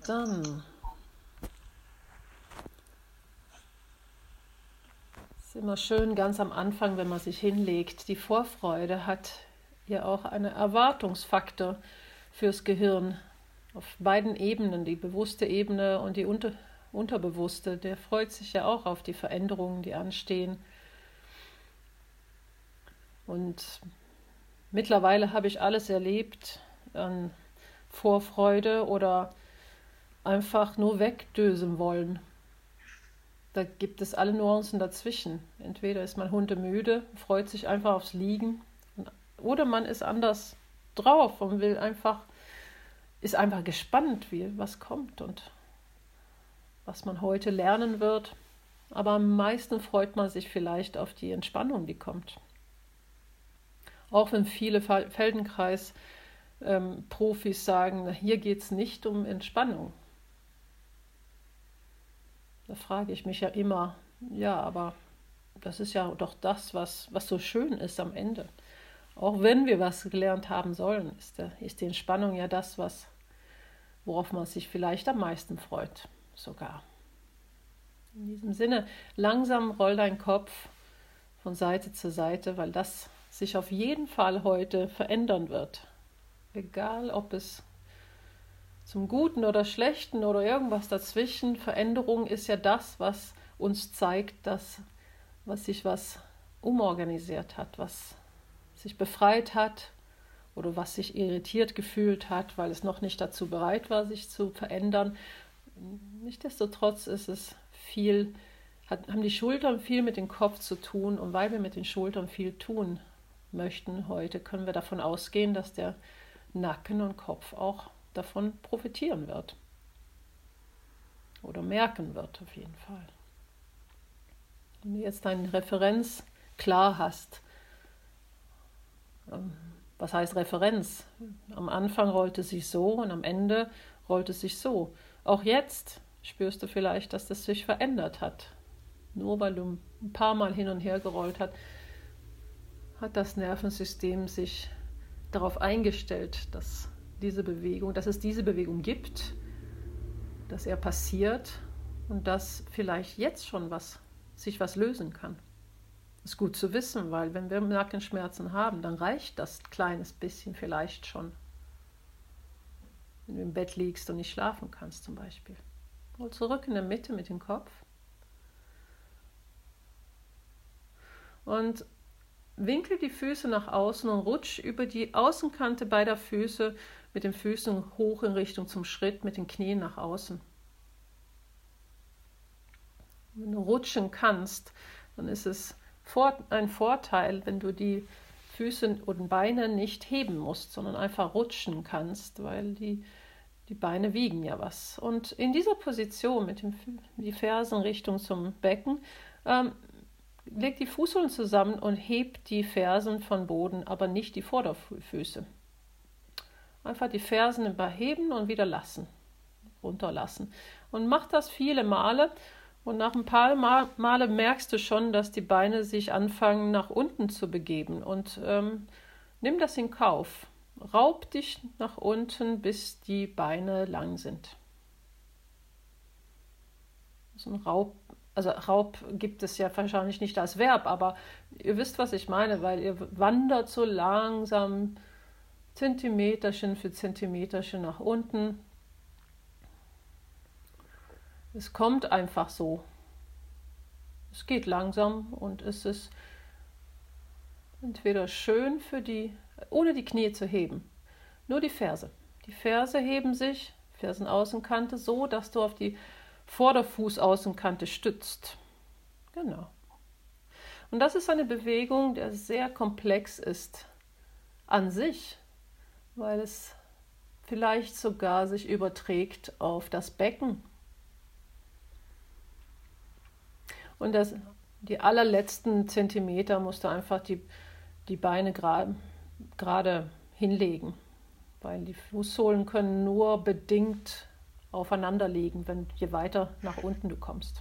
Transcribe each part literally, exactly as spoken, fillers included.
Dann ist immer schön ganz am Anfang, wenn man sich hinlegt. Die Vorfreude hat ja auch einen Erwartungsfaktor fürs Gehirn auf beiden Ebenen, die bewusste Ebene und die unter, unterbewusste. Der freut sich ja auch auf die Veränderungen, die anstehen. Und mittlerweile habe ich alles erlebt an Vorfreude oder einfach nur wegdösen wollen. Da gibt es alle Nuancen dazwischen. Entweder ist man hundemüde, freut sich einfach aufs Liegen, oder man ist anders drauf und will einfach, ist einfach gespannt, wie was kommt und was man heute lernen wird. Aber am meisten freut man sich vielleicht auf die Entspannung, die kommt. Auch wenn viele Feldenkreis-Profis sagen, hier geht es nicht um Entspannung. Da frage ich mich ja immer, ja, aber das ist ja doch das, was, was so schön ist am Ende. Auch wenn wir was gelernt haben sollen, ist, der, ist die Entspannung ja das, was, worauf man sich vielleicht am meisten freut, sogar. In diesem Sinne, langsam roll dein Kopf von Seite zu Seite, weil das sich auf jeden Fall heute verändern wird. Egal, ob es zum Guten oder Schlechten oder irgendwas dazwischen. Veränderung ist ja das, was uns zeigt, dass was sich was umorganisiert hat, was sich befreit hat oder was sich irritiert gefühlt hat, weil es noch nicht dazu bereit war, sich zu verändern. Nichtsdestotrotz ist es viel, hat, haben die Schultern viel mit dem Kopf zu tun, und weil wir mit den Schultern viel tun möchten heute, können wir davon ausgehen, dass der Nacken und Kopf auch davon profitieren wird oder merken wird auf jeden Fall. Wenn du jetzt deine Referenz klar hast, was heißt Referenz? Am Anfang rollte es sich so und am Ende rollte es sich so. Auch jetzt spürst du vielleicht, dass das sich verändert hat. Nur weil du ein paar Mal hin und her gerollt hast, hat das Nervensystem sich darauf eingestellt, dass diese Bewegung, dass es diese Bewegung gibt, dass er passiert und dass vielleicht jetzt schon was, sich was lösen kann. Das ist gut zu wissen, weil wenn wir Nackenschmerzen haben, dann reicht das kleines bisschen vielleicht schon. Wenn du im Bett liegst und nicht schlafen kannst zum Beispiel. Hol zurück in der Mitte mit dem Kopf. Und winkel die Füße nach außen und rutsch über die Außenkante beider Füße mit den Füßen hoch in Richtung zum Schritt, mit den Knien nach außen. Wenn du rutschen kannst, dann ist es ein Vorteil, wenn du die Füße und Beine nicht heben musst, sondern einfach rutschen kannst, weil die, die Beine wiegen ja was. Und in dieser Position mit dem, die Fersen Richtung zum Becken, ähm, leg die Fußsohlen zusammen und heb die Fersen von Boden, aber nicht die Vorderfüße. Einfach die Fersen überheben und wieder lassen, runterlassen. Und mach das viele Male. Und nach ein paar Male merkst du schon, dass die Beine sich anfangen, nach unten zu begeben. Und ähm, nimm das in Kauf. Raub dich nach unten, bis die Beine lang sind. So ein Raub, also Raub gibt es ja wahrscheinlich nicht als Verb, aber ihr wisst, was ich meine, weil ihr wandert so langsam Zentimeterchen für Zentimeterchen nach unten. Es kommt einfach so. Es geht langsam und es ist entweder schön für die, ohne die Knie zu heben, nur die Ferse. Die Ferse heben sich, Fersenaußenkante, so, dass du auf die Vorderfußaußenkante stützt. Genau. Und das ist eine Bewegung, die sehr komplex ist an sich, weil es vielleicht sogar sich überträgt auf das Becken. Und das, die allerletzten Zentimeter musst du einfach die, die Beine gerade hinlegen, weil die Fußsohlen können nur bedingt aufeinander liegen, wenn, je weiter nach unten du kommst.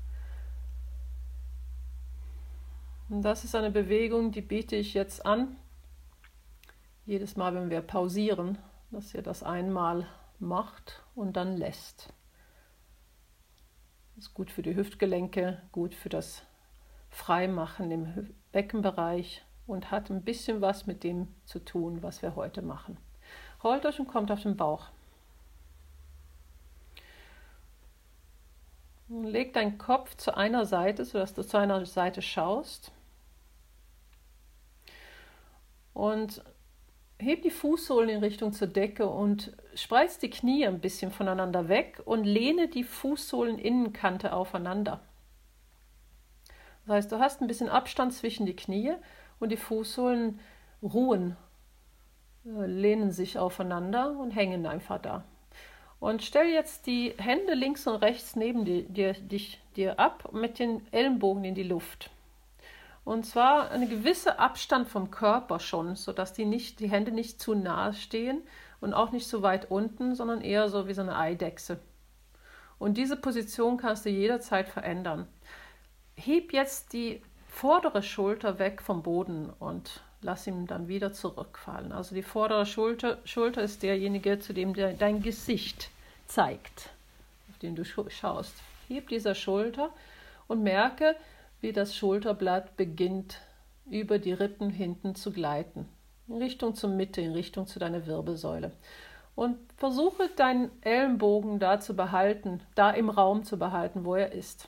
Und das ist eine Bewegung, die biete ich jetzt an, jedes Mal, wenn wir pausieren, dass ihr das einmal macht und dann lässt. Das ist gut für die Hüftgelenke, gut für das Freimachen im Beckenbereich und hat ein bisschen was mit dem zu tun, was wir heute machen. Rollt euch und kommt auf den Bauch. Leg deinen Kopf zu einer Seite, sodass du zu einer Seite schaust. Und heb die Fußsohlen in Richtung zur Decke und spreiz die Knie ein bisschen voneinander weg und lehne die Fußsohleninnenkante aufeinander. Das heißt, du hast ein bisschen Abstand zwischen die Knie und die Fußsohlen ruhen, lehnen sich aufeinander und hängen einfach da. Und stell jetzt die Hände links und rechts neben dir, dir, dich, dir ab mit den Ellenbogen in die Luft. Und zwar einen gewissen Abstand vom Körper schon, sodass die, nicht, die Hände nicht zu nahe stehen und auch nicht so weit unten, sondern eher so wie so eine Eidechse. Und diese Position kannst du jederzeit verändern. Heb jetzt die vordere Schulter weg vom Boden und lass ihn dann wieder zurückfallen. Also die vordere Schulter, Schulter ist derjenige, zu dem der, dein Gesicht zeigt, auf den du schaust. Heb diese Schulter und merke, wie das Schulterblatt beginnt, über die Rippen hinten zu gleiten. In Richtung zur Mitte, in Richtung zu deiner Wirbelsäule. Und versuche deinen Ellenbogen da zu behalten, da im Raum zu behalten, wo er ist.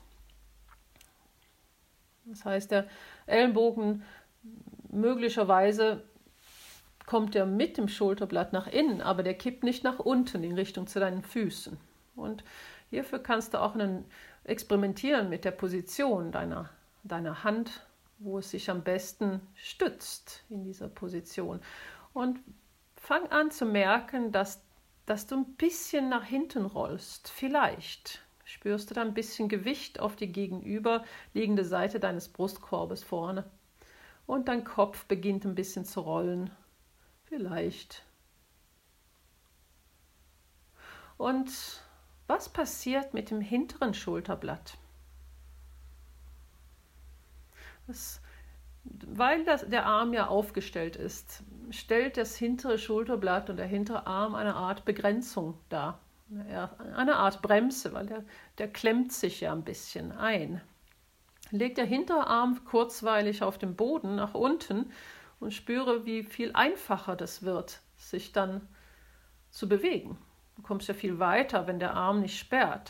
Das heißt, der Ellenbogen möglicherweise kommt er mit dem Schulterblatt nach innen, aber der kippt nicht nach unten in Richtung zu deinen Füßen. Und hierfür kannst du auch einen experimentieren mit der Position deiner, deiner Hand, wo es sich am besten stützt in dieser Position. Und fang an zu merken, dass, dass du ein bisschen nach hinten rollst. Vielleicht spürst du da ein bisschen Gewicht auf die gegenüberliegende Seite deines Brustkorbes vorne. Und dein Kopf beginnt ein bisschen zu rollen. Vielleicht. Und was passiert mit dem hinteren Schulterblatt? Das, weil das, der Arm ja aufgestellt ist, stellt das hintere Schulterblatt und der hintere Arm eine Art Begrenzung dar. Eine Art Bremse, weil der, der klemmt sich ja ein bisschen ein. Legt der hintere Arm kurzweilig auf den Boden nach unten und spüre, wie viel einfacher das wird, sich dann zu bewegen. Du kommst ja viel weiter, wenn der Arm nicht sperrt.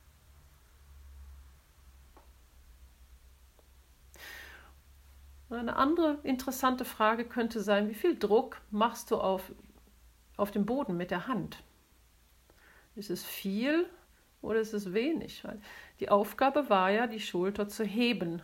Eine andere interessante Frage könnte sein, wie viel Druck machst du auf, auf dem Boden mit der Hand? Ist es viel oder ist es wenig? Weil die Aufgabe war ja, die Schulter zu heben.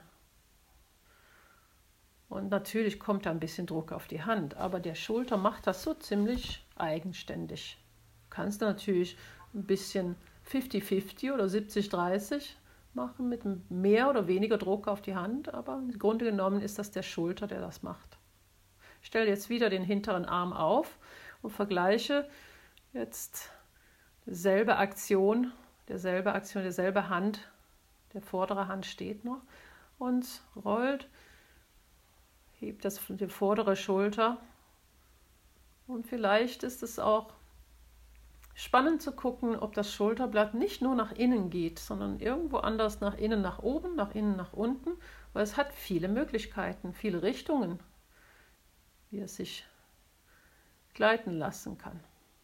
Und natürlich kommt da ein bisschen Druck auf die Hand, aber der Schulter macht das so ziemlich eigenständig. Du kannst natürlich ein bisschen fünfzig fünfzig oder siebzig dreißig machen mit mehr oder weniger Druck auf die Hand, aber im Grunde genommen ist das der Schulter, der das macht. Stell jetzt wieder den hinteren Arm auf und vergleiche jetzt dieselbe Aktion, derselbe Aktion, derselbe Hand, der vordere Hand steht noch und rollt, hebt das die vordere Schulter und vielleicht ist es auch spannend zu gucken, ob das Schulterblatt nicht nur nach innen geht, sondern irgendwo anders nach innen, nach oben, nach innen, nach unten, weil es hat viele Möglichkeiten, viele Richtungen, wie es sich gleiten lassen kann.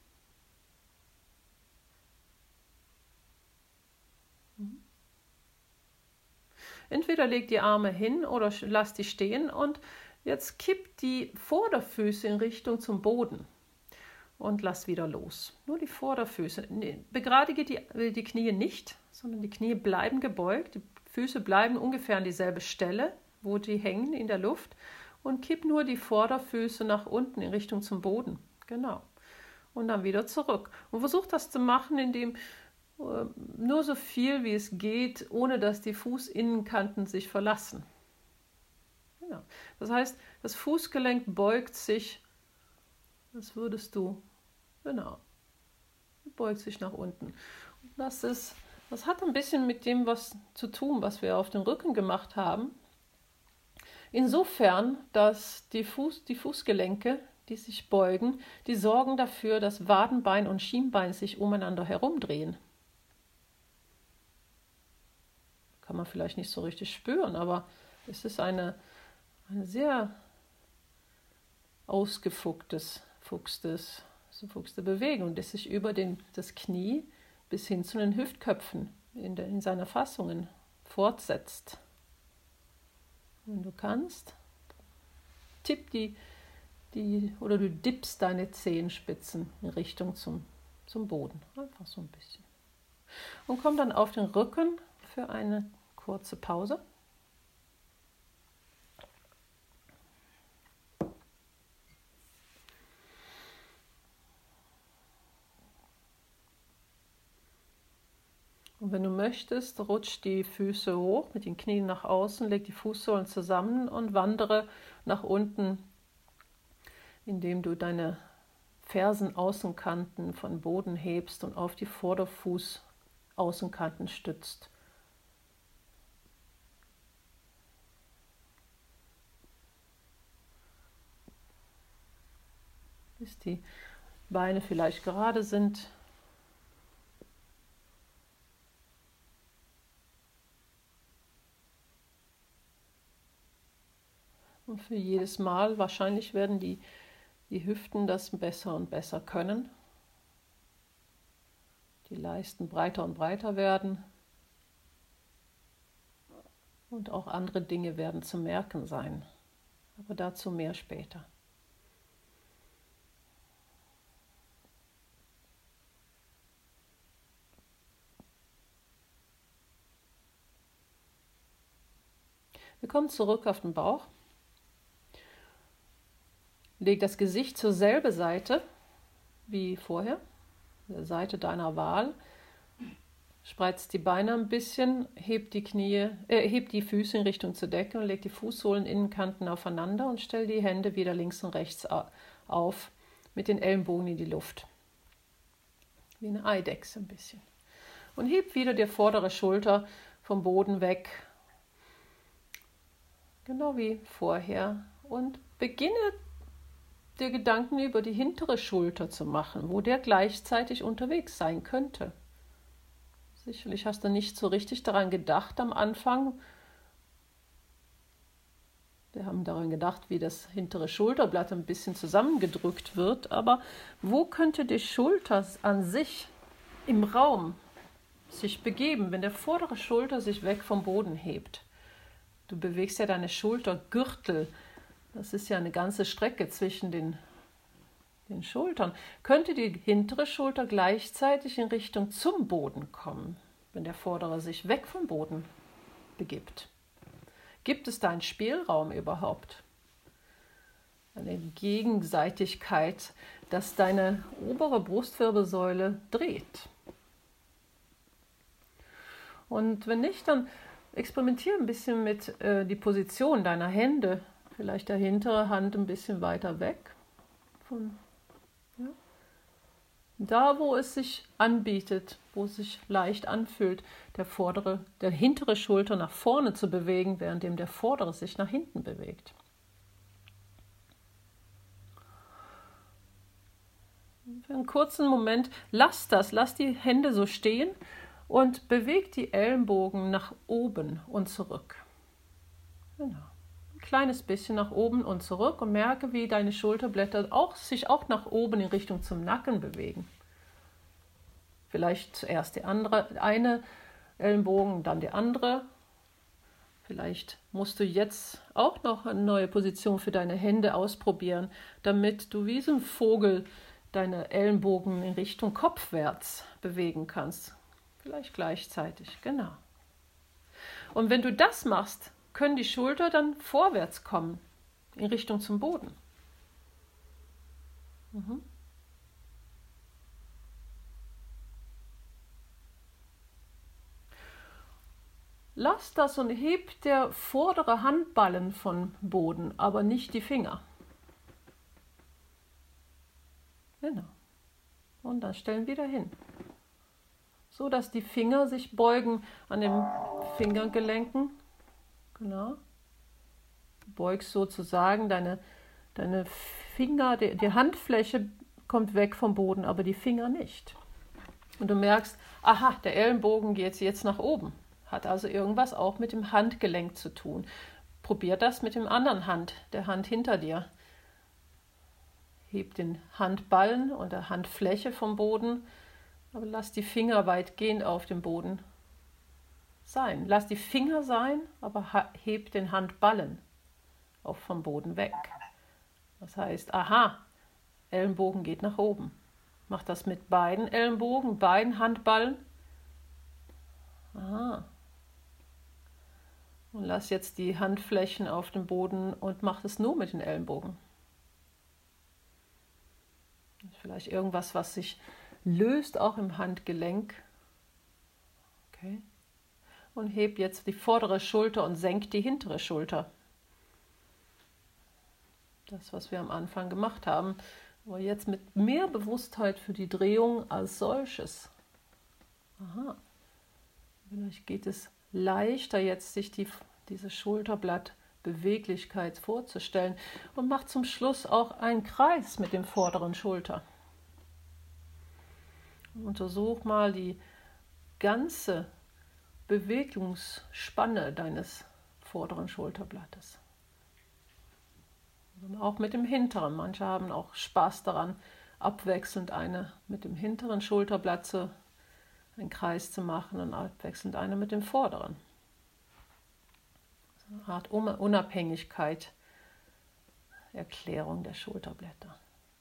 Entweder leg die Arme hin oder lass die stehen und jetzt kipp die Vorderfüße in Richtung zum Boden und lass wieder los. Nur die Vorderfüße. Begradige die, die Knie nicht, sondern die Knie bleiben gebeugt, die Füße bleiben ungefähr an dieselbe Stelle, wo die hängen in der Luft und kipp nur die Vorderfüße nach unten in Richtung zum Boden. Genau. Und dann wieder zurück. Und versuch das zu machen, indem nur so viel wie es geht, ohne dass die Fußinnenkanten sich verlassen. Ja. Das heißt, das Fußgelenk beugt sich, das würdest du, genau, beugt sich nach unten. Und das ist, das hat ein bisschen mit dem was zu tun, was wir auf den Rücken gemacht haben. Insofern, dass die, Fuß, die Fußgelenke, die sich beugen, die sorgen dafür, dass Wadenbein und Schienbein sich umeinander herumdrehen. Kann man vielleicht nicht so richtig spüren, aber es ist eine, eine sehr ausgefuchstes, fuchstes, so fuchste Bewegung, die sich über den, das Knie bis hin zu den Hüftköpfen in, der, in seiner Fassungen fortsetzt. Wenn du kannst, tipp die, die oder du dippst deine Zehenspitzen in Richtung zum, zum Boden. Einfach so ein bisschen. Und komm dann auf den Rücken für eine kurze Pause. Und wenn du möchtest, rutsch die Füße hoch mit den Knien nach außen, leg die Fußsohlen zusammen und wandere nach unten, indem du deine Fersenaußenkanten von Boden hebst und auf die Vorderfußaußenkanten stützt. Bis die Beine vielleicht gerade sind. Und für jedes Mal, wahrscheinlich werden die, die Hüften das besser und besser können. Die Leisten breiter und breiter werden. Und auch andere Dinge werden zu merken sein. Aber dazu mehr später. Wir kommen zurück auf den Bauch. Leg das Gesicht zur selben Seite wie vorher, der Seite deiner Wahl. Spreiz die Beine ein bisschen, heb die Knie, äh, heb die Füße in Richtung zur Decke und leg die Fußsohlen Innenkanten aufeinander und stell die Hände wieder links und rechts auf mit den Ellenbogen in die Luft. Wie eine Eidechse ein bisschen. Und heb wieder die vordere Schulter vom Boden weg. Genau wie vorher. Und beginne dir Gedanken über die hintere Schulter zu machen, wo der gleichzeitig unterwegs sein könnte. Sicherlich hast du nicht so richtig daran gedacht am Anfang. Wir haben daran gedacht, wie das hintere Schulterblatt ein bisschen zusammengedrückt wird, aber wo könnte die Schulter an sich im Raum sich begeben, wenn der vordere Schulter sich weg vom Boden hebt? Du bewegst ja deine Schultergürtel. Das ist ja eine ganze Strecke zwischen den, den Schultern. Könnte die hintere Schulter gleichzeitig in Richtung zum Boden kommen, wenn der vordere sich weg vom Boden begibt? Gibt es da einen Spielraum überhaupt? Eine Gegenseitigkeit, dass deine obere Brustwirbelsäule dreht? Und wenn nicht, dann experimentiere ein bisschen mit äh, die Position deiner Hände. Vielleicht der hintere Hand ein bisschen weiter weg. Von, ja. Da, wo es sich anbietet, wo es sich leicht anfühlt, der vordere, der hintere Schulter nach vorne zu bewegen, währenddem der vordere sich nach hinten bewegt. Für einen kurzen Moment lass das, lass die Hände so stehen und beweg die Ellenbogen nach oben und zurück. Genau. Ein kleines bisschen nach oben und zurück und merke, wie deine Schulterblätter auch, sich auch nach oben in Richtung zum Nacken bewegen. Vielleicht zuerst die andere, eine Ellenbogen, dann die andere. Vielleicht musst du jetzt auch noch eine neue Position für deine Hände ausprobieren, damit du wie so ein Vogel deine Ellenbogen in Richtung kopfwärts bewegen kannst. Vielleicht gleichzeitig, genau. Und wenn du das machst, können die Schulter dann vorwärts kommen, in Richtung zum Boden. Mhm. Lass das und heb der vordere Handballen von Boden, aber nicht die Finger. Genau. Und dann stellen wieder hin. So dass die Finger sich beugen an den Fingergelenken. Genau. Du beugst sozusagen deine, Deine Finger, die, die Handfläche kommt weg vom Boden, aber die Finger nicht. Und du merkst, aha, der Ellenbogen geht jetzt nach oben. Hat also irgendwas auch mit dem Handgelenk zu tun. Probier das mit dem anderen Hand, der Hand hinter dir. Heb den Handballen und der Handfläche vom Boden, aber lass die Finger weitgehend auf dem Boden sein. Lass die Finger sein, aber heb den Handballen auch vom Boden weg. Das heißt, aha, Ellenbogen geht nach oben. Mach das mit beiden Ellenbogen, beiden Handballen. Aha. Und lass jetzt die Handflächen auf dem Boden und mach es nur mit den Ellenbogen. Vielleicht irgendwas, was sich löst, auch im Handgelenk. Okay. Und heb jetzt die vordere Schulter und senk die hintere Schulter. Das, was wir am Anfang gemacht haben. Aber jetzt mit mehr Bewusstheit für die Drehung als solches. Aha. Vielleicht geht es leichter, jetzt sich die, diese Schulterblattbeweglichkeit vorzustellen. Und mach zum Schluss auch einen Kreis mit dem vorderen Schulter. Untersuch mal die ganze Bewegungsspanne deines vorderen Schulterblattes. Auch mit dem hinteren. Manche haben auch Spaß daran, abwechselnd eine mit dem hinteren Schulterblatt zu, einen Kreis zu machen und abwechselnd eine mit dem vorderen. So eine Art Unabhängigkeit, Erklärung der Schulterblätter.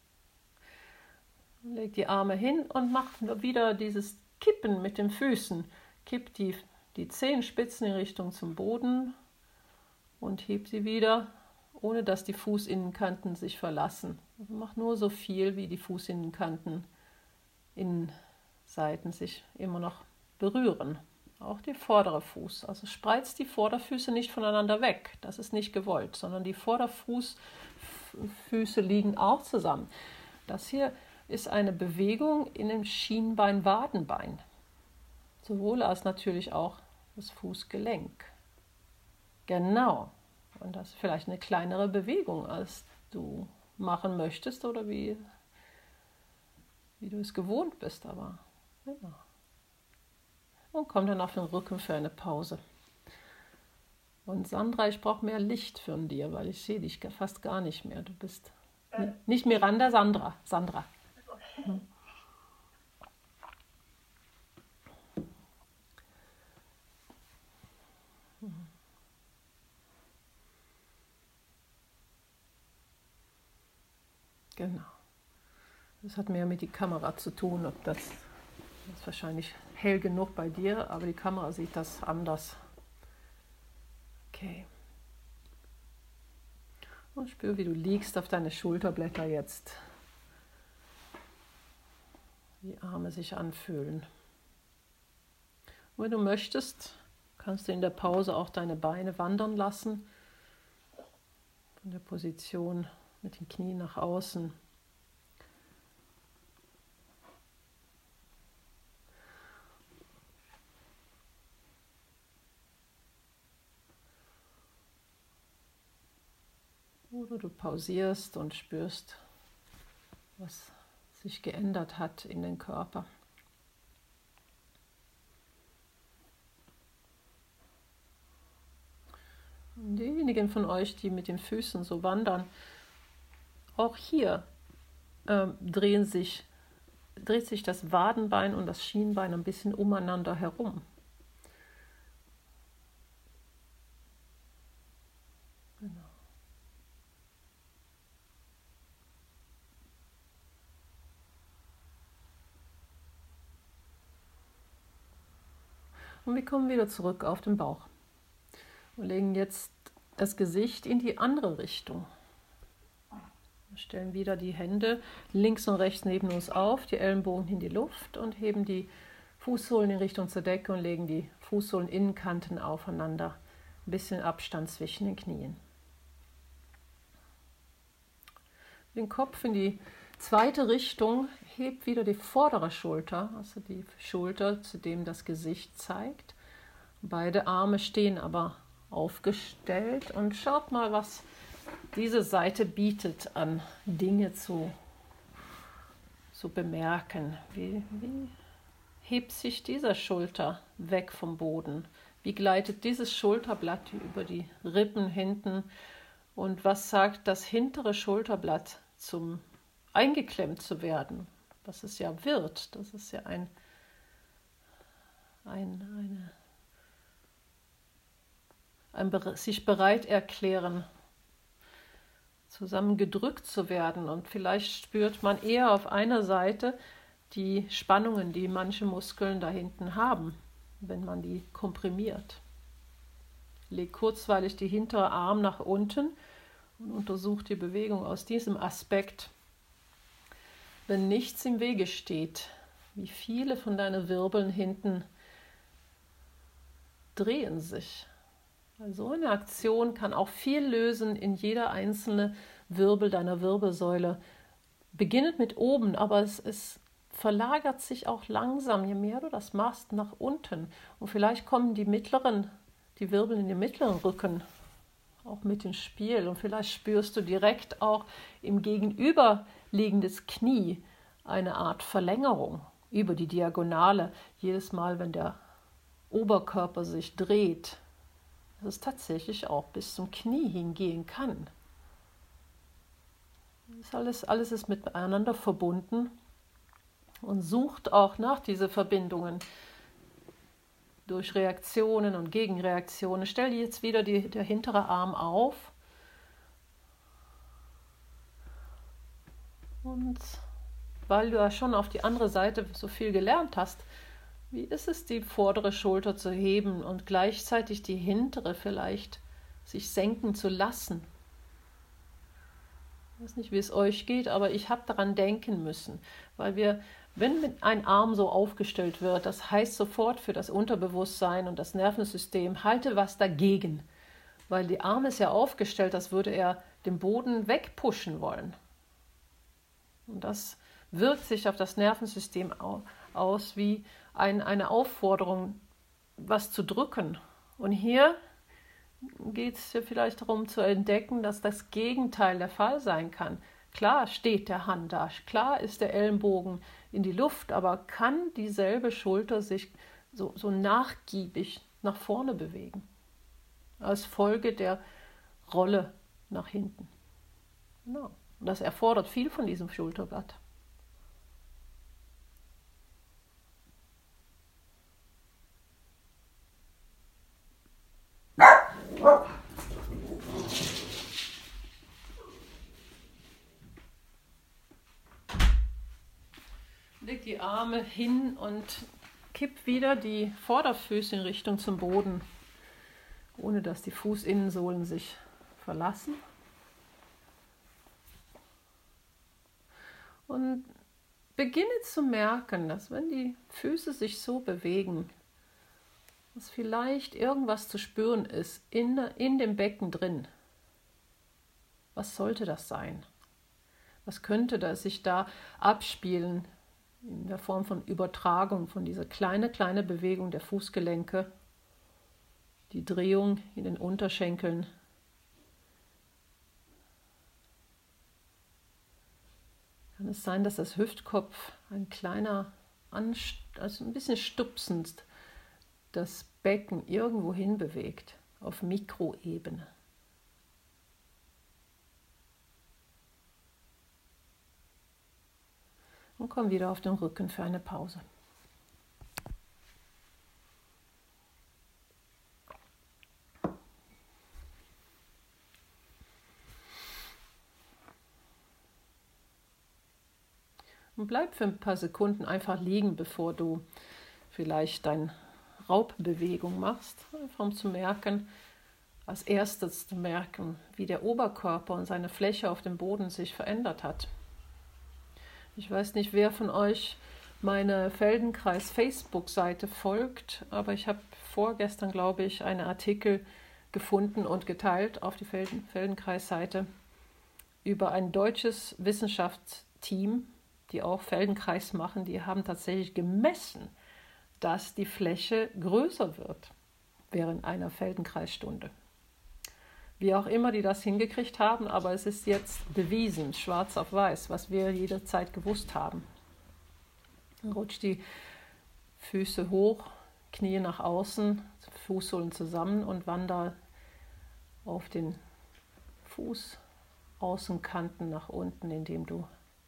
Leg die Arme hin und mach wieder dieses Kippen mit den Füßen. Kipp die, die Zehenspitzen in Richtung zum Boden und heb sie wieder, ohne dass die Fußinnenkanten sich verlassen. Also mach nur so viel, wie die Fußinnenkanten Innenseiten sich immer noch berühren. Auch der vordere Fuß. Also spreiz die Vorderfüße nicht voneinander weg. Das ist nicht gewollt, sondern die Vorderfüße liegen auch zusammen. Das hier ist eine Bewegung in dem Schienbein-Wadenbein. Sowohl als natürlich auch das Fußgelenk. Genau. Und das ist vielleicht eine kleinere Bewegung, als du machen möchtest oder wie, wie du es gewohnt bist. Aber ja. Und komm dann auf den Rücken für eine Pause. Und Sandra, ich brauche mehr Licht von dir, weil ich sehe dich fast gar nicht mehr. Du bist äh. nicht Miranda, Sandra. Sandra. Hm. Genau. Das hat mehr mit der Kamera zu tun, ob das, das ist wahrscheinlich hell genug bei dir, aber die Kamera sieht das anders. Okay. Und spür, wie du liegst auf deine Schulterblätter jetzt. Die Arme sich anfühlen. Und wenn du möchtest, kannst du in der Pause auch deine Beine wandern lassen. Von der Position mit den Knien nach außen. Oder du pausierst und spürst, was sich geändert hat in den Körper. Und diejenigen von euch, die mit den Füßen so wandern, auch hier äh, drehen sich, dreht sich das Wadenbein und das Schienbein ein bisschen umeinander herum. Genau. Und wir kommen wieder zurück auf den Bauch und legen jetzt das Gesicht in die andere Richtung. Wir stellen wieder die Hände links und rechts neben uns auf, die Ellenbogen in die Luft und heben die Fußsohlen in Richtung zur Decke und legen die Fußsohlen-Innenkanten aufeinander. Ein bisschen Abstand zwischen den Knien. Den Kopf in die zweite Richtung, hebt wieder die vordere Schulter, also die Schulter, zu dem das Gesicht zeigt. Beide Arme stehen aber aufgestellt und schaut mal, was diese Seite bietet an Dinge zu, zu bemerken. Wie, wie hebt sich diese Schulter weg vom Boden? Wie gleitet dieses Schulterblatt über die Rippen hinten? Und was sagt das hintere Schulterblatt zum eingeklemmt zu werden? Was es ja wird. Das ist ja ein, ein, eine, ein sich bereit erklären, zusammengedrückt zu werden. Und vielleicht spürt man eher auf einer Seite die Spannungen, die manche Muskeln da hinten haben, wenn man die komprimiert. Leg kurzweilig die hintere Arm nach unten und untersucht die Bewegung aus diesem Aspekt. Wenn nichts im Wege steht, wie viele von deinen Wirbeln hinten drehen sich. Also eine Aktion kann auch viel lösen in jeder einzelne Wirbel deiner Wirbelsäule. Beginnt mit oben, aber es, es verlagert sich auch langsam, je mehr du das machst, nach unten. Und vielleicht kommen die mittleren, die Wirbel in den mittleren Rücken auch mit ins Spiel. Und vielleicht spürst du direkt auch im gegenüberliegendes Knie eine Art Verlängerung über die Diagonale. Jedes Mal, wenn der Oberkörper sich dreht, dass es tatsächlich auch bis zum Knie hingehen kann. Das alles, alles ist miteinander verbunden und sucht auch nach diesen Verbindungen durch Reaktionen und Gegenreaktionen. Stell dir jetzt wieder die, der hintere Arm auf und weil du ja schon auf die andere Seite so viel gelernt hast, wie ist es, die vordere Schulter zu heben und gleichzeitig die hintere vielleicht sich senken zu lassen? Ich weiß nicht, wie es euch geht, aber ich habe daran denken müssen, weil wir, wenn ein Arm so aufgestellt wird, das heißt sofort für das Unterbewusstsein und das Nervensystem, halte was dagegen, weil der Arm ist ja aufgestellt, als würde er den Boden wegpushen wollen. Und das wirkt sich auf das Nervensystem aus wie ein, eine Aufforderung, was zu drücken. Und hier geht es ja vielleicht darum zu entdecken, dass das Gegenteil der Fall sein kann. Klar steht der Handasch, klar ist der Ellenbogen in die Luft, aber kann dieselbe Schulter sich so, so nachgiebig nach vorne bewegen, als Folge der Rolle nach hinten. Genau. Und das erfordert viel von diesem Schulterblatt. Leg die Arme hin und kipp wieder die Vorderfüße in Richtung zum Boden, ohne dass die Fußinnensohlen sich verlassen. Und beginne zu merken, dass wenn die Füße sich so bewegen, dass vielleicht irgendwas zu spüren ist in, in dem Becken drin. Was sollte das sein? Was könnte das sich da abspielen in der Form von Übertragung von dieser kleine, kleine Bewegung der Fußgelenke, die Drehung in den Unterschenkeln. Kann es sein, dass das Hüftkopf ein kleiner, also ein bisschen stupsend, das Becken irgendwo hin bewegt, auf Mikroebene? Und komm wieder auf den Rücken für eine Pause. Und bleib für ein paar Sekunden einfach liegen, bevor du vielleicht deine Raubbewegung machst. Einfach um zu merken, als erstes zu merken, wie der Oberkörper und seine Fläche auf dem Boden sich verändert hat. Ich weiß nicht, wer von euch meine Feldenkreis-Facebook-Seite folgt, aber ich habe vorgestern, glaube ich, einen Artikel gefunden und geteilt auf die Felden Feldenkreis-Seite über ein deutsches Wissenschaftsteam, die auch Feldenkreis machen. Die haben tatsächlich gemessen, dass die Fläche größer wird während einer Feldenkreisstunde. Wie auch immer die das hingekriegt haben, aber es ist jetzt bewiesen, schwarz auf weiß, was wir jederzeit gewusst haben. Dann rutscht die Füße hoch, Knie nach außen, Fußsohlen zusammen und wander auf den Fußaußenkanten nach unten, indem du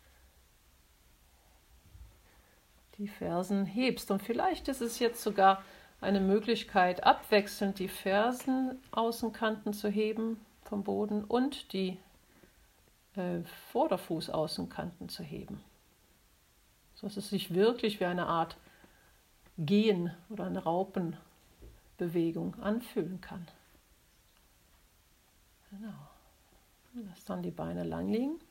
die Fersen hebst. Und vielleicht ist es jetzt sogar eine Möglichkeit, abwechselnd die Fersenaußenkanten zu heben vom Boden und die äh, Vorderfußaußenkanten zu heben. Sodass es sich wirklich wie eine Art Gehen oder eine Raupenbewegung anfühlen kann. Genau. Lass dann die Beine lang liegen.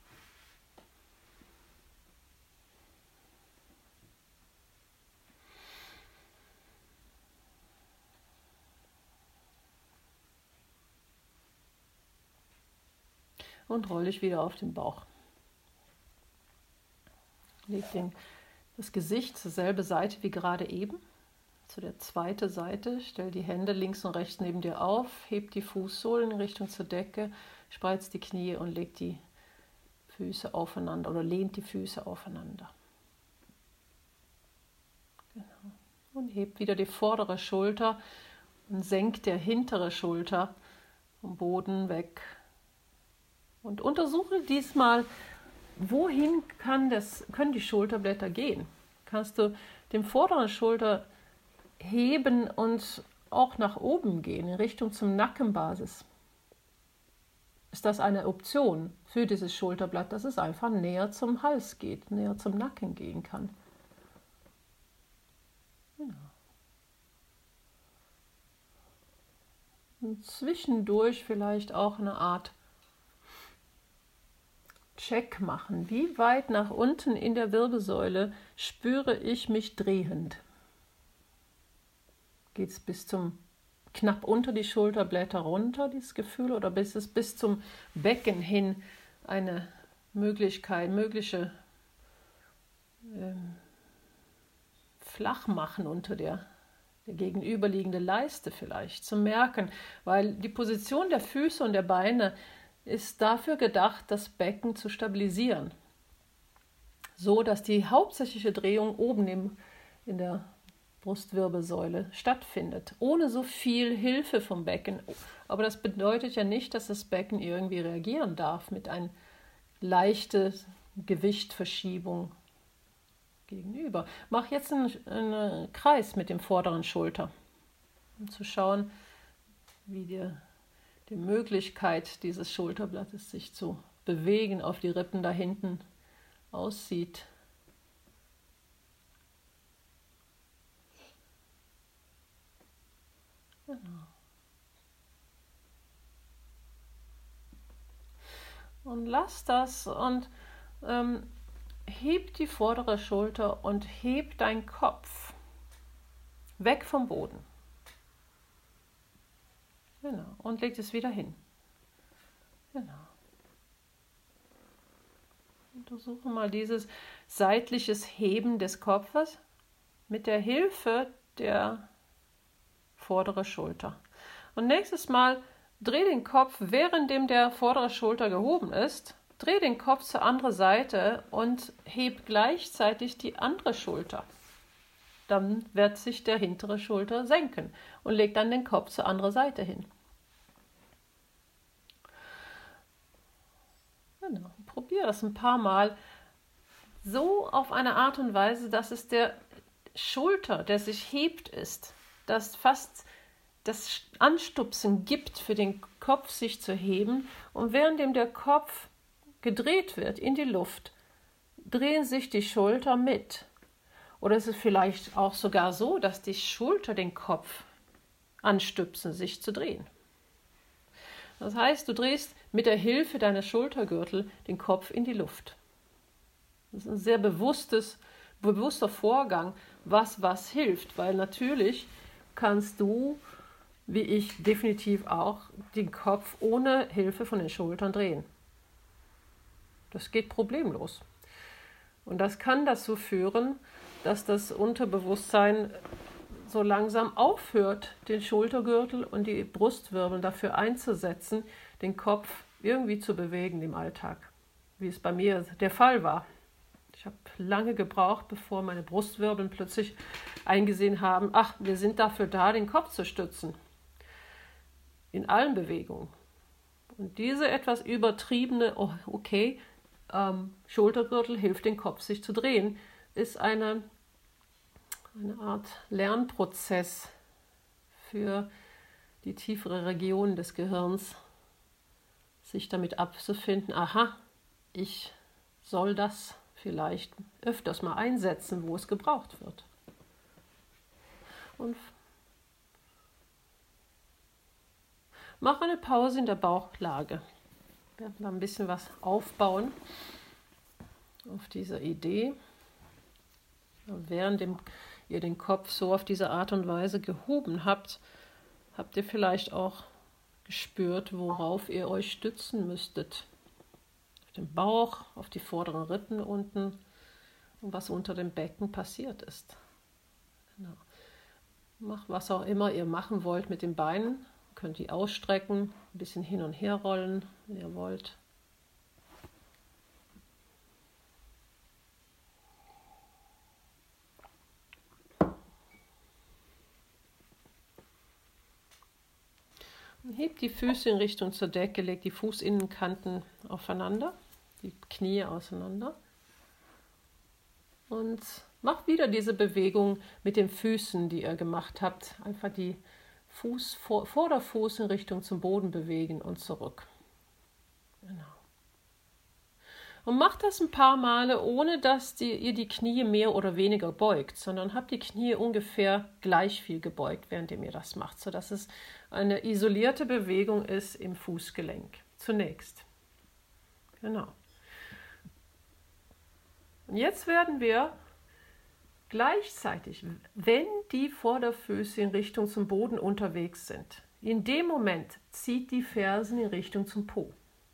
Und roll dich wieder auf den Bauch. Leg den, das Gesicht zur selben Seite wie gerade eben, zu der zweiten Seite. Stell die Hände links und rechts neben dir auf, heb die Fußsohlen in Richtung zur Decke, spreiz die Knie und leg die Füße aufeinander oder lehnt die Füße aufeinander. Genau. Und heb wieder die vordere Schulter und senk der hintere Schulter vom Boden weg. Und untersuche diesmal, wohin kann das, können die Schulterblätter gehen. Kannst du den vorderen Schulter heben und auch nach oben gehen, in Richtung zum Nackenbasis. Ist das eine Option für dieses Schulterblatt, dass es einfach näher zum Hals geht, näher zum Nacken gehen kann. Genau. Und zwischendurch vielleicht auch eine Art Check machen. Wie weit nach unten in der Wirbelsäule spüre ich mich drehend? Geht es bis zum knapp unter die Schulterblätter runter, dieses Gefühl, oder ist es bis zum Becken hin eine Möglichkeit, mögliche ähm, Flachmachen unter der, der gegenüberliegende Leiste vielleicht zu merken, weil die Position der Füße und der Beine ist dafür gedacht, das Becken zu stabilisieren, so dass die hauptsächliche Drehung oben im, in der Brustwirbelsäule stattfindet, ohne so viel Hilfe vom Becken. Aber das bedeutet ja nicht, dass das Becken irgendwie reagieren darf mit einer leichten Gewichtverschiebung gegenüber. Mach jetzt einen, einen Kreis mit dem vorderen Schulter, um zu schauen, wie dir die Möglichkeit dieses Schulterblattes, sich zu bewegen auf die Rippen da hinten aussieht. Genau. Und lass das und ähm, heb die vordere Schulter und heb deinen Kopf weg vom Boden. Genau. Und leg es wieder hin. Genau. Untersuche mal dieses seitliches Heben des Kopfes mit der Hilfe der vorderen Schulter. Und nächstes Mal dreh den Kopf, währenddem der vordere Schulter gehoben ist, dreh den Kopf zur anderen Seite und heb gleichzeitig die andere Schulter. Dann wird sich der hintere Schulter senken und leg dann den Kopf zur anderen Seite hin. Genau. Probier das ein paar Mal so auf eine Art und Weise, dass es der Schulter, der sich hebt, ist, dass fast das Anstupsen gibt für den Kopf, sich zu heben, und währenddem der Kopf gedreht wird in die Luft, drehen sich die Schulter mit. Oder ist es vielleicht auch sogar so, dass die Schulter den Kopf anstupsen, sich zu drehen. Das heißt, du drehst mit der Hilfe deiner Schultergürtel den Kopf in die Luft. Das ist ein sehr bewusstes, bewusster Vorgang, was was hilft, weil natürlich kannst du, wie ich definitiv auch, den Kopf ohne Hilfe von den Schultern drehen. Das geht problemlos. Und das kann dazu führen, dass das Unterbewusstsein so langsam aufhört, den Schultergürtel und die Brustwirbel dafür einzusetzen, den Kopf irgendwie zu bewegen im Alltag, wie es bei mir der Fall war. Ich habe lange gebraucht, bevor meine Brustwirbel plötzlich eingesehen haben, ach, wir sind dafür da, den Kopf zu stützen. In allen Bewegungen. Und diese etwas übertriebene, oh, okay, ähm, Schultergürtel hilft den Kopf sich zu drehen, ist eine, eine Art Lernprozess für die tiefere Region des Gehirns, sich damit abzufinden, aha, ich soll das vielleicht öfters mal einsetzen, wo es gebraucht wird. Und mach eine Pause in der Bauchlage. Wir werden da ein bisschen was aufbauen auf dieser Idee. Und während ihr den Kopf so auf diese Art und Weise gehoben habt, habt ihr vielleicht auch gespürt, worauf ihr euch stützen müsstet. Auf den Bauch, auf die vorderen Rippen unten und was unter dem Becken passiert ist. Genau. Macht was auch immer ihr machen wollt mit den Beinen. Könnt die ausstrecken, ein bisschen hin und her rollen, wenn ihr wollt. Und hebt die Füße in Richtung zur Decke, legt die Fußinnenkanten aufeinander, die Knie auseinander. Und macht wieder diese Bewegung mit den Füßen, die ihr gemacht habt. Einfach die Fuß, vor, Vorderfuß in Richtung zum Boden bewegen und zurück. Genau. Und macht das ein paar Male, ohne dass die, ihr die Knie mehr oder weniger beugt, sondern habt die Knie ungefähr gleich viel gebeugt, während ihr das macht, sodass es eine isolierte Bewegung ist im Fußgelenk. Zunächst. Genau. Und jetzt werden wir gleichzeitig, wenn die Vorderfüße in Richtung zum Boden unterwegs sind, in dem Moment zieht die Fersen in Richtung zum Po.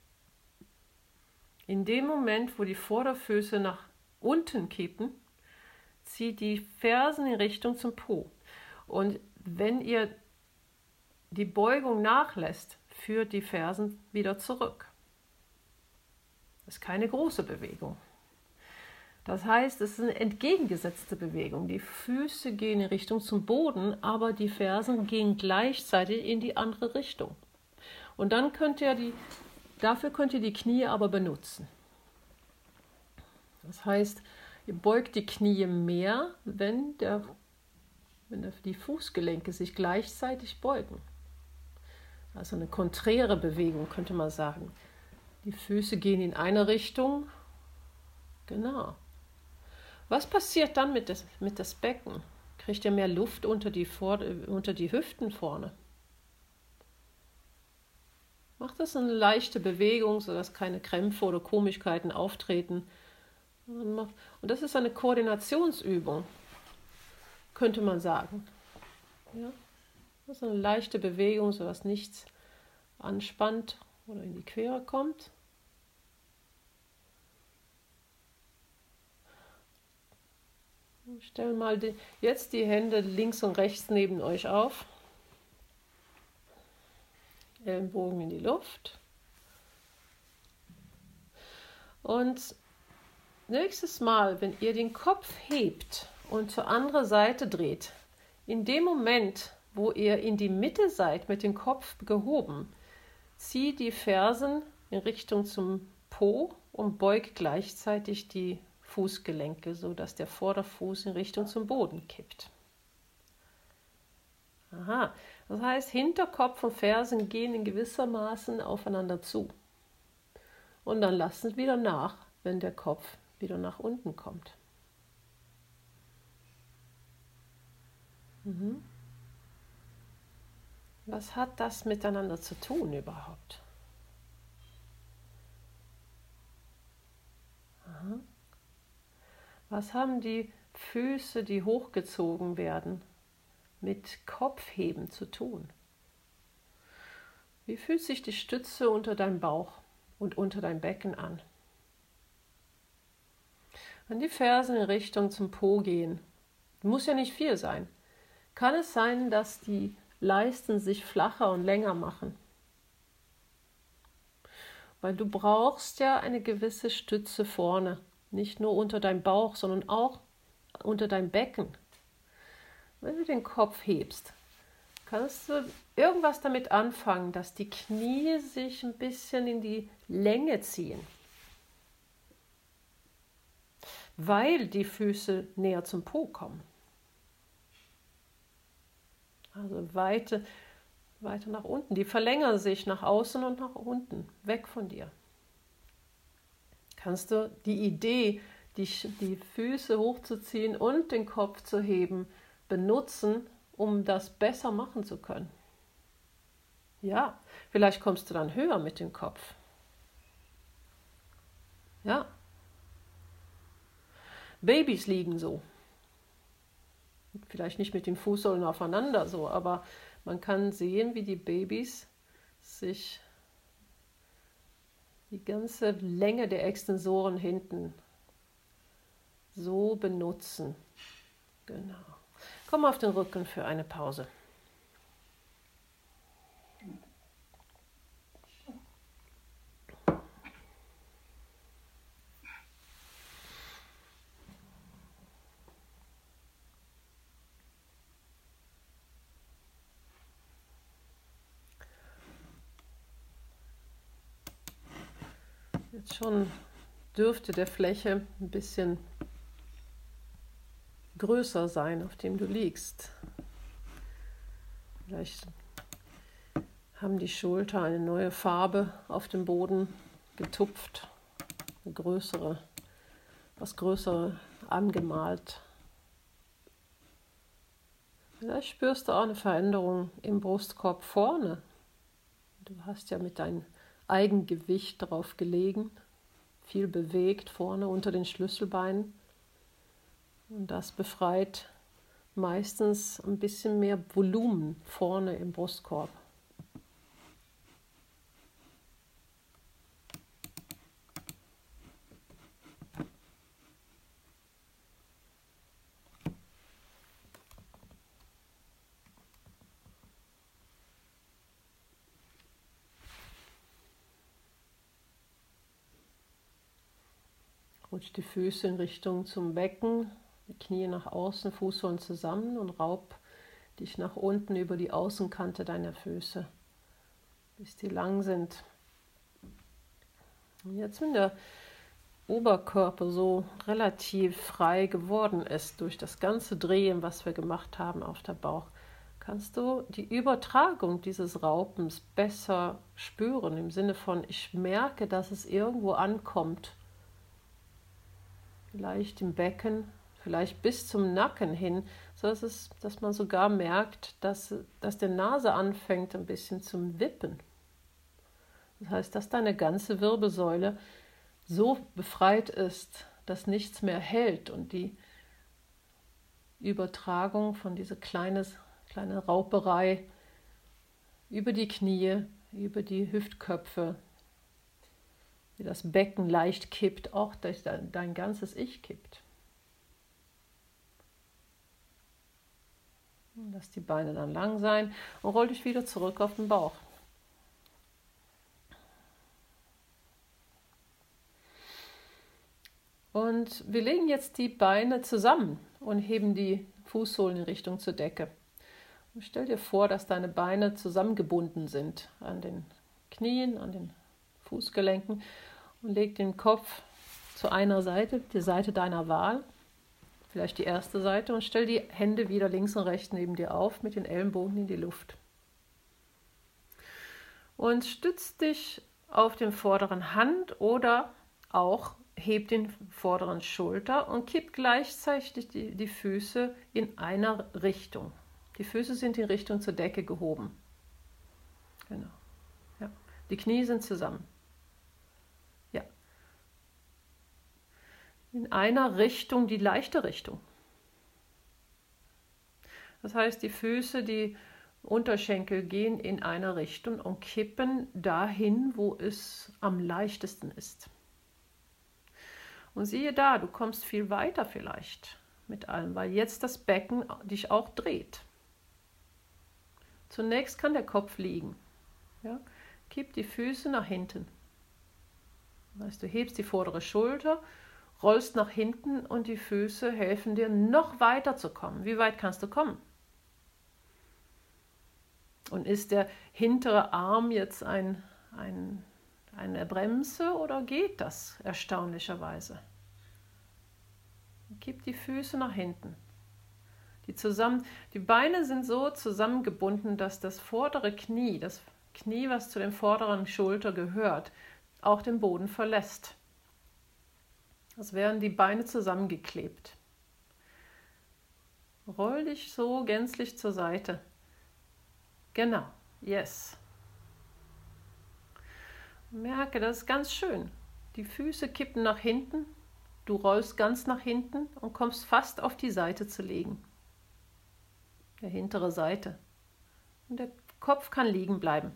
In dem Moment, wo die Vorderfüße nach unten kippen, zieht die Fersen in Richtung zum Po. Und wenn ihr die Beugung nachlässt, führt die Fersen wieder zurück. Das ist keine große Bewegung. Das heißt, es ist eine entgegengesetzte Bewegung. Die Füße gehen in Richtung zum Boden, aber die Fersen gehen gleichzeitig in die andere Richtung. Und dann könnt ihr die, dafür könnt ihr die Knie aber benutzen. Das heißt, ihr beugt die Knie mehr, wenn, der, wenn die Fußgelenke sich gleichzeitig beugen. Also eine konträre Bewegung, könnte man sagen. Die Füße gehen in eine Richtung. Genau. Was passiert dann mit das, mit das Becken? Kriegt ihr mehr Luft unter die, Vor- unter die Hüften vorne? Macht das eine leichte Bewegung, sodass keine Krämpfe oder Komischkeiten auftreten. Und das ist eine Koordinationsübung, könnte man sagen. Ja? Das ist eine leichte Bewegung, sodass nichts anspannt oder in die Quere kommt. Stellt mal die, jetzt die Hände links und rechts neben euch auf. Ellenbogen in die Luft. Und nächstes Mal, wenn ihr den Kopf hebt und zur anderen Seite dreht, in dem Moment, wo ihr in die Mitte seid, mit dem Kopf gehoben, zieht die Fersen in Richtung zum Po und beugt gleichzeitig die Fußgelenke, sodass der Vorderfuß in Richtung zum Boden kippt. Aha, das heißt, Hinterkopf und Fersen gehen in gewissermaßen aufeinander zu. Und dann lasst es wieder nach, wenn der Kopf wieder nach unten kommt. Mhm. Was hat das miteinander zu tun überhaupt? Aha. Was haben die Füße, die hochgezogen werden, mit Kopfheben zu tun? Wie fühlt sich die Stütze unter deinem Bauch und unter deinem Becken an? Wenn die Fersen in Richtung zum Po gehen, muss ja nicht viel sein. kann es sein, dass die Leisten sich flacher und länger machen. Weil du brauchst ja eine gewisse Stütze vorne, nicht nur unter deinem Bauch, sondern auch unter deinem Becken. Wenn du den Kopf hebst, kannst du irgendwas damit anfangen, dass die Knie sich ein bisschen in die Länge ziehen, weil die Füße näher zum Po kommen. Also weiter, weiter nach unten. Die verlängern sich nach außen und nach unten, weg von dir. Kannst du die Idee, die, die Füße hochzuziehen und den Kopf zu heben, benutzen, um das besser machen zu können. Ja, vielleicht kommst du dann höher mit dem Kopf. Ja. Babys liegen so. Vielleicht nicht mit den Fußsohlen aufeinander so, aber man kann sehen, wie die Babys sich die ganze Länge der Extensoren hinten so benutzen. Genau. Komm auf den Rücken für eine Pause. Jetzt schon dürfte der Fläche ein bisschen größer sein, auf dem du liegst. Vielleicht haben die Schulter eine neue Farbe auf dem Boden getupft, eine größere, was größere angemalt. Vielleicht spürst du auch eine Veränderung im Brustkorb vorne. Du hast ja mit deinem Eigengewicht drauf gelegen, viel bewegt vorne unter den Schlüsselbeinen. Und das befreit meistens ein bisschen mehr Volumen vorne im Brustkorb. Rutsch die Füße in Richtung zum Becken, die Knie nach außen, Fußsohlen zusammen und raub dich nach unten über die Außenkante deiner Füße, bis die lang sind. Und jetzt, wenn der Oberkörper so relativ frei geworden ist durch das ganze Drehen, was wir gemacht haben auf der Bauch, kannst du die Übertragung dieses Raupens besser spüren, im Sinne von, ich merke, dass es irgendwo ankommt. Vielleicht im Becken, vielleicht bis zum Nacken hin, so dass, es, dass man sogar merkt, dass, dass die Nase anfängt ein bisschen zum Wippen. Das heißt, dass deine ganze Wirbelsäule so befreit ist, dass nichts mehr hält und die Übertragung von dieser kleinen, kleine Rauperei über die Knie, über die Hüftköpfe, wie das Becken leicht kippt, auch dass dein, dein ganzes Ich kippt. Und lass die Beine dann lang sein und roll dich wieder zurück auf den Bauch. Und wir legen jetzt die Beine zusammen und heben die Fußsohlen in Richtung zur Decke. Und stell dir vor, dass deine Beine zusammengebunden sind an den Knien, an den Fußgelenken und leg den Kopf zu einer Seite, die Seite deiner Wahl, vielleicht die erste Seite, und stell die Hände wieder links und rechts neben dir auf mit den Ellenbogen in die Luft. Und stütz dich auf den vorderen Hand oder auch heb den vorderen Schulter und kipp gleichzeitig die, die Füße in einer Richtung. Die Füße sind in Richtung zur Decke gehoben. Genau. Ja. Die Knie sind zusammen. Ja. In einer Richtung, die leichte Richtung. Das heißt, die Füße, die Unterschenkel gehen in eine Richtung und kippen dahin, wo es am leichtesten ist. Und siehe da, du kommst viel weiter vielleicht mit allem, weil jetzt das Becken dich auch dreht. Zunächst kann der Kopf liegen. Ja? Kipp die Füße nach hinten. Das heißt, du hebst die vordere Schulter, rollst nach hinten und die Füße helfen dir, noch weiter zu kommen. Wie weit kannst du kommen? Und ist der hintere Arm jetzt ein, ein, eine Bremse oder geht das erstaunlicherweise? Gib die Füße nach hinten. Die, zusammen, die Beine sind so zusammengebunden, dass das vordere Knie, das Knie, was zu den vorderen Schulter gehört, auch den Boden verlässt. Als wären die Beine zusammengeklebt. Roll dich so gänzlich zur Seite. Genau, yes. Merke, das ist ganz schön. Die Füße kippen nach hinten, du rollst ganz nach hinten und kommst fast auf die Seite zu liegen. Der hintere Seite. Und der Kopf kann liegen bleiben.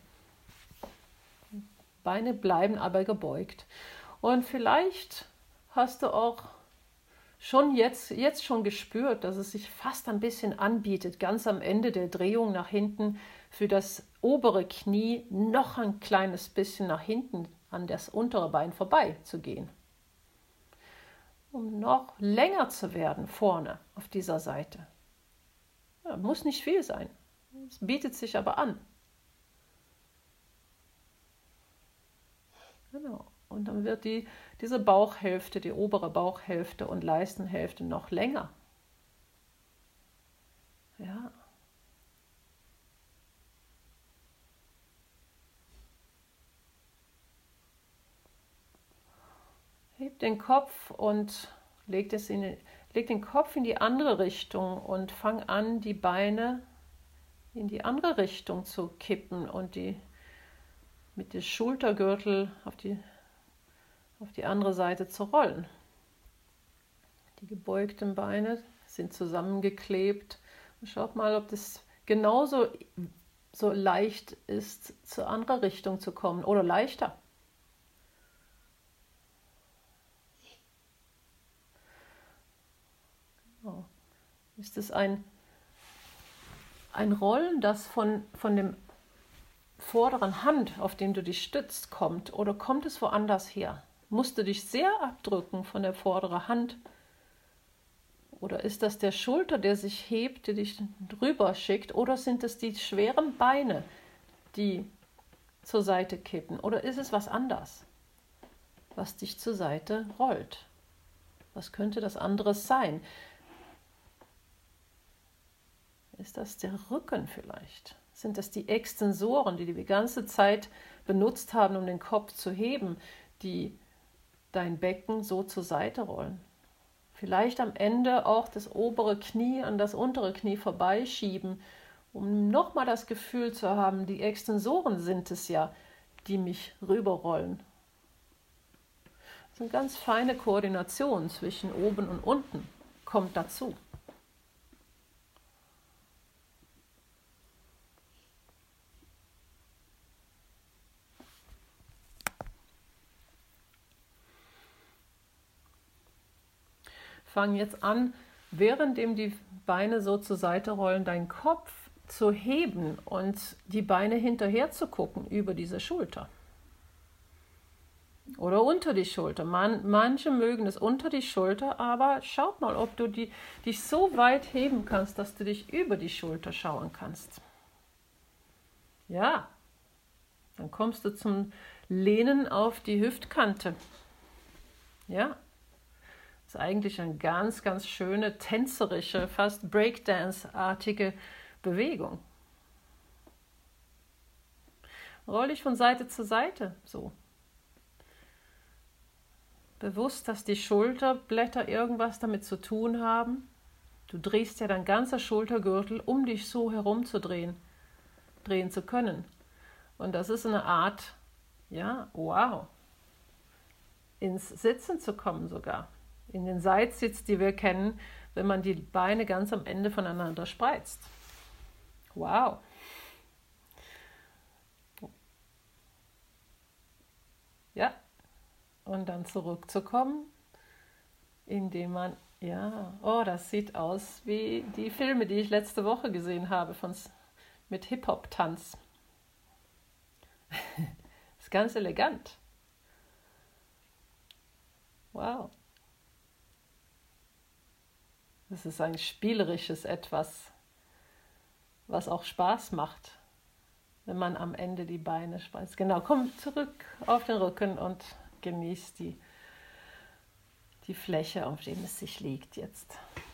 Beine bleiben aber gebeugt. Und vielleicht hast du auch schon jetzt, jetzt schon gespürt, dass es sich fast ein bisschen anbietet, ganz am Ende der Drehung nach hinten für das obere Knie noch ein kleines bisschen nach hinten an das untere Bein vorbei zu gehen. Um noch länger zu werden vorne auf dieser Seite. Ja, muss nicht viel sein. Es bietet sich aber an. Genau. Und dann wird die, diese Bauchhälfte, die obere Bauchhälfte und Leistenhälfte noch länger. Ja. Heb den Kopf und leg, das in, leg den Kopf in die andere Richtung und fang an, die Beine in die andere Richtung zu kippen und die mit dem Schultergürtel auf die, auf die andere Seite zu rollen. Die gebeugten Beine sind zusammengeklebt. Und schaut mal, ob das genauso so leicht ist, zur anderen Richtung zu kommen oder leichter. Genau. Ist es ein, ein Rollen, das von, von dem vorderen Hand, auf dem du dich stützt, kommt, oder kommt es woanders her? Musst du dich sehr abdrücken von der vorderen Hand? Oder ist das der Schulter, der sich hebt, der dich drüber schickt? Oder sind es die schweren Beine, die zur Seite kippen? Oder ist es was anderes, was dich zur Seite rollt? Was könnte das anderes sein? Ist das der Rücken vielleicht? Sind das die Extensoren, die die ganze Zeit benutzt haben, um den Kopf zu heben, die dein Becken so zur Seite rollen? Vielleicht am Ende auch das obere Knie an das untere Knie vorbeischieben, um nochmal das Gefühl zu haben, die Extensoren sind es ja, die mich rüberrollen. Das ist eine ganz feine Koordination zwischen oben und unten, kommt dazu. Fang jetzt an, währenddem die Beine so zur Seite rollen, deinen Kopf zu heben und die Beine hinterher zu gucken über diese Schulter. Oder unter die Schulter. Man, manche mögen es unter die Schulter, aber schaut mal, ob du die, dich so weit heben kannst, dass du dich über die Schulter schauen kannst. Ja, dann kommst du zum Lehnen auf die Hüftkante. Ja. Das ist eigentlich eine ganz, ganz schöne, tänzerische, fast Breakdance-artige Bewegung. Roll dich von Seite zu Seite, so. Bewusst, dass die Schulterblätter irgendwas damit zu tun haben. Du drehst ja dein ganzer Schultergürtel, um dich so herumzudrehen, drehen zu können. Und das ist eine Art, ja, wow, ins Sitzen zu kommen sogar. In den Seitsitz, die wir kennen, wenn man die Beine ganz am Ende voneinander spreizt. Wow. Ja. Und dann zurückzukommen, indem man, ja, oh, das sieht aus wie die Filme, die ich letzte Woche gesehen habe von mit Hip-Hop-Tanz. Ist ganz elegant. Wow. Das ist ein spielerisches Etwas, was auch Spaß macht, wenn man am Ende die Beine spreizt. Genau, komm zurück auf den Rücken und genieß die, die Fläche, auf der es sich legt jetzt.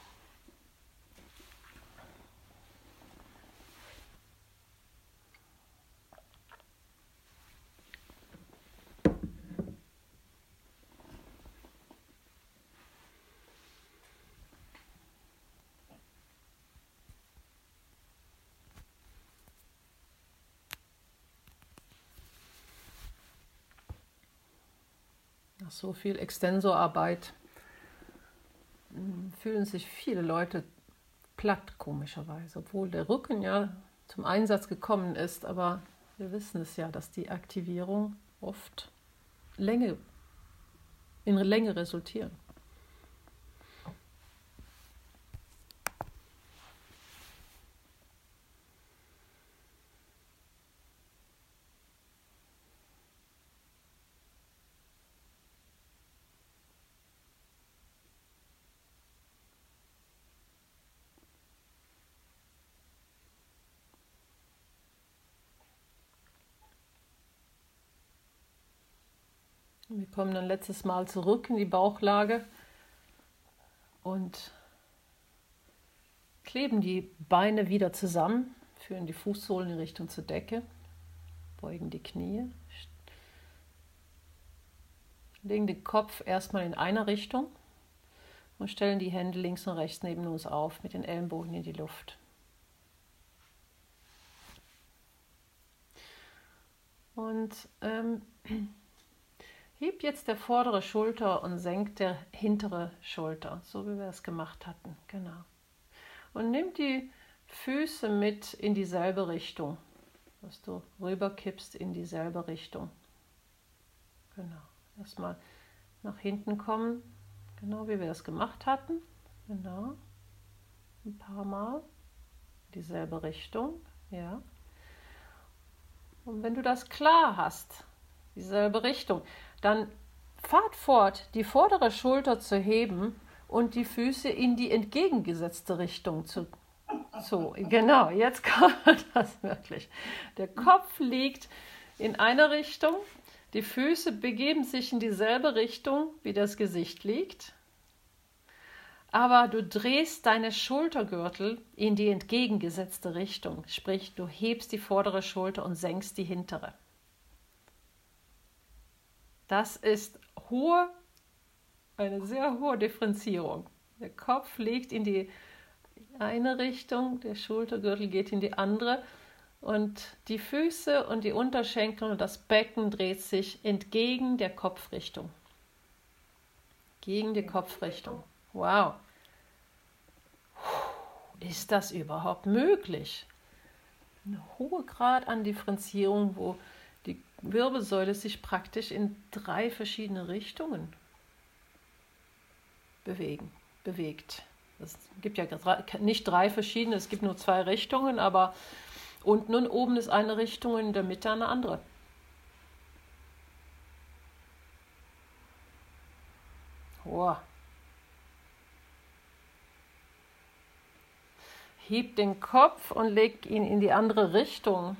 Nach so viel Extensorarbeit fühlen sich viele Leute platt, komischerweise, obwohl der Rücken ja zum Einsatz gekommen ist, aber wir wissen es ja, dass die Aktivierung oft Länge, in Länge resultieren. Wir kommen dann letztes Mal zurück in die Bauchlage und kleben die Beine wieder zusammen, führen die Fußsohlen in Richtung zur Decke, beugen die Knie, legen den Kopf erstmal in einer Richtung und stellen die Hände links und rechts neben uns auf mit den Ellenbogen in die Luft. Und ähm, heb jetzt der vordere Schulter und senkt der hintere Schulter, so wie wir es gemacht hatten. Genau. Und nimm die Füße mit in dieselbe Richtung, dass du rüberkippst in dieselbe Richtung. Genau. Erstmal nach hinten kommen, genau wie wir es gemacht hatten. Genau. Ein paar Mal. Dieselbe Richtung. Ja. Und wenn du das klar hast, dieselbe Richtung, dann fahrt fort, die vordere Schulter zu heben und die Füße in die entgegengesetzte Richtung zu. So, genau, jetzt kann man das wirklich. Der Kopf liegt in eine Richtung, die Füße begeben sich in dieselbe Richtung, wie das Gesicht liegt, aber du drehst deine Schultergürtel in die entgegengesetzte Richtung, sprich, du hebst die vordere Schulter und senkst die hintere. Das ist hohe, eine sehr hohe Differenzierung. Der Kopf liegt in die eine Richtung, der Schultergürtel geht in die andere und die Füße und die Unterschenkel und das Becken dreht sich entgegen der Kopfrichtung. Gegen die Kopfrichtung. Wow. Ist das überhaupt möglich? Ein hoher Grad an Differenzierung, wo die Wirbelsäule sich praktisch in drei verschiedene Richtungen bewegen, bewegt. Es gibt ja nicht drei verschiedene, es gibt nur zwei Richtungen, aber unten und oben ist eine Richtung und in der Mitte eine andere. Wow. Heb den Kopf und leg ihn in die andere Richtung.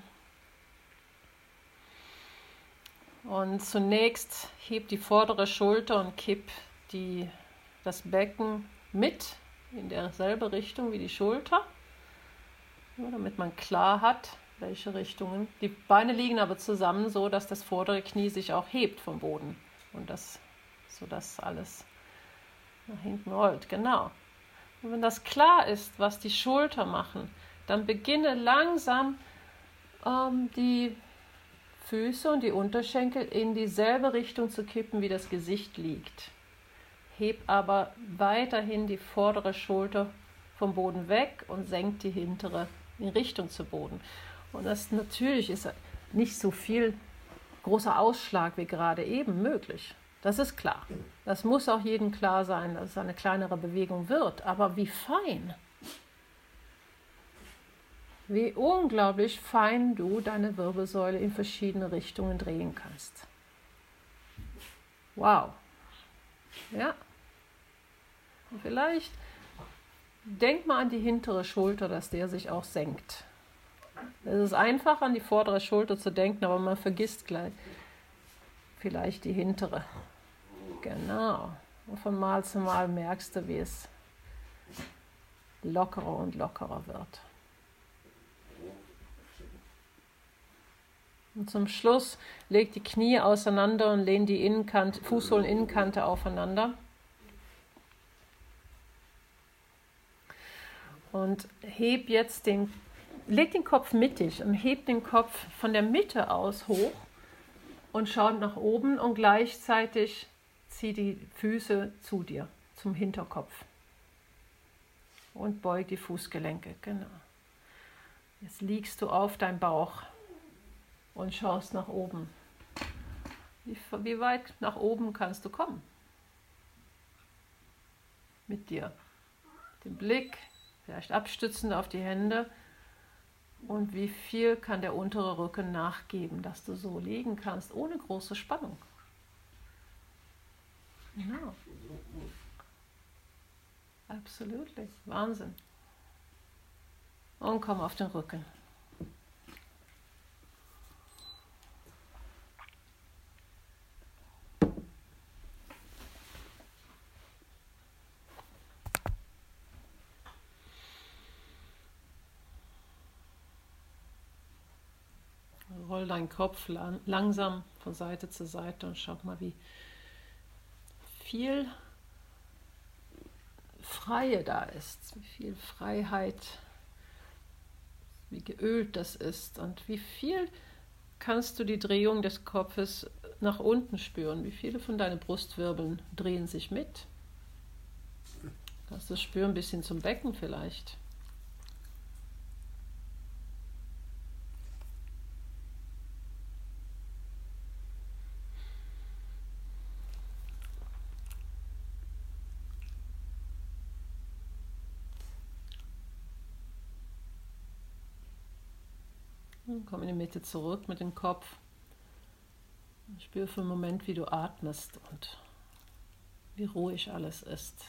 Und zunächst heb die vordere Schulter und kipp die, das Becken mit in derselbe Richtung wie die Schulter, ja, damit man klar hat, welche Richtungen. Die Beine liegen aber zusammen so, dass das vordere Knie sich auch hebt vom Boden und das, sodass alles nach hinten rollt. Genau. Und wenn das klar ist, was die Schulter machen, dann beginne langsam ähm, die Füße und die Unterschenkel in dieselbe Richtung zu kippen, wie das Gesicht liegt. Heb aber weiterhin die vordere Schulter vom Boden weg und senk die hintere in Richtung zu Boden. Und das natürlich ist nicht so viel großer Ausschlag wie gerade eben möglich. Das ist klar. Das muss auch jedem klar sein, dass es eine kleinere Bewegung wird. Aber wie fein. wie unglaublich fein du deine Wirbelsäule in verschiedene Richtungen drehen kannst. Wow. Ja. Und vielleicht denk mal an die hintere Schulter, dass der sich auch senkt. Es ist einfach, an die vordere Schulter zu denken, aber man vergisst gleich vielleicht die hintere. Genau. Und von Mal zu Mal merkst du, wie es lockerer und lockerer wird. Und zum Schluss leg die Knie auseinander und lehn die Innenkante, Fußsohlen-Innenkante aufeinander. Und heb jetzt den, leg den Kopf mittig und heb den Kopf von der Mitte aus hoch und schau nach oben und gleichzeitig zieh die Füße zu dir, zum Hinterkopf. Und beug die Fußgelenke, genau. Jetzt liegst du auf deinem Bauch und schaust nach oben. Wie, wie weit nach oben kannst du kommen? Mit dir. Den Blick, vielleicht abstützend auf die Hände. Und wie viel kann der untere Rücken nachgeben, dass du so liegen kannst, ohne große Spannung. Genau. Absolut. Wahnsinn. Und komm auf den Rücken. Roll deinen Kopf lang, langsam von Seite zu Seite und schau mal, wie viel Freie da ist, wie viel Freiheit, wie geölt das ist und wie viel kannst du die Drehung des Kopfes nach unten spüren, wie viele von deinen Brustwirbeln drehen sich mit. Kannst du spüren ein bisschen zum Becken vielleicht. Komm in die Mitte zurück mit dem Kopf. Spür für einen Moment, wie du atmest und wie ruhig alles ist.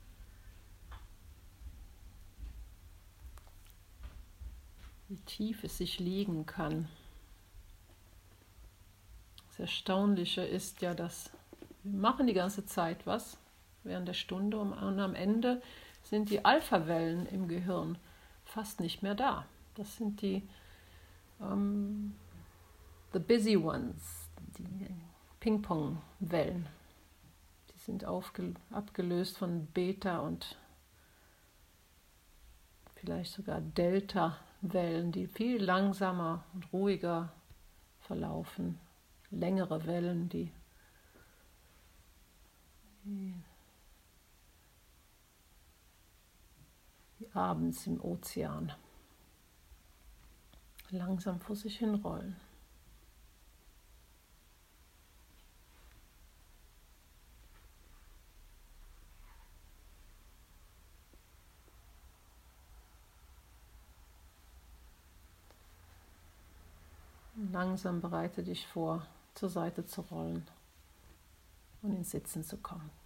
Wie tief es sich liegen kann. Das Erstaunliche ist ja, dass wir machen die ganze Zeit was während der Stunde und am Ende sind die Alpha-Wellen im Gehirn fast nicht mehr da. Das sind die Um, the busy ones, die Ping-Pong-Wellen, die sind aufge- abgelöst von Beta- und vielleicht sogar Delta-Wellen, die viel langsamer und ruhiger verlaufen, längere Wellen, die, die, die abends im Ozean langsam vor sich hinrollen. Langsam bereite dich vor, zur Seite zu rollen und ins Sitzen zu kommen.